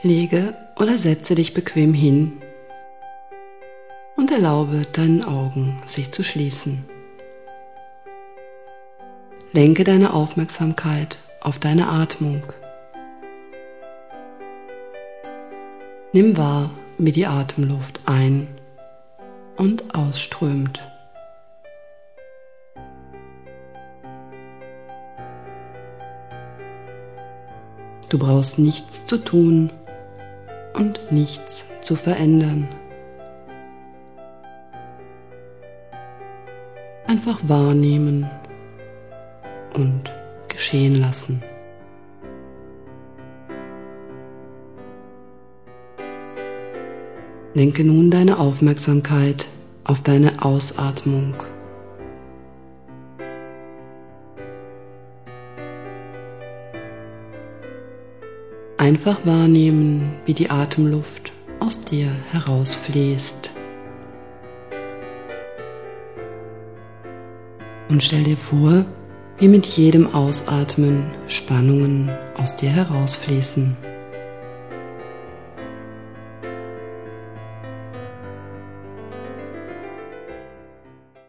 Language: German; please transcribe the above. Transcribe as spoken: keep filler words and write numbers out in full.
Lege oder setze dich bequem hin und erlaube deinen Augen, sich zu schließen. Lenke deine Aufmerksamkeit auf deine Atmung. Nimm wahr, wie die Atemluft ein- und ausströmt. Du brauchst nichts zu tun und nichts zu verändern. Einfach wahrnehmen und geschehen lassen. Lenke nun deine Aufmerksamkeit auf deine Ausatmung. Einfach wahrnehmen, wie die Atemluft aus dir herausfließt. Und stell dir vor, wie mit jedem Ausatmen Spannungen aus dir herausfließen.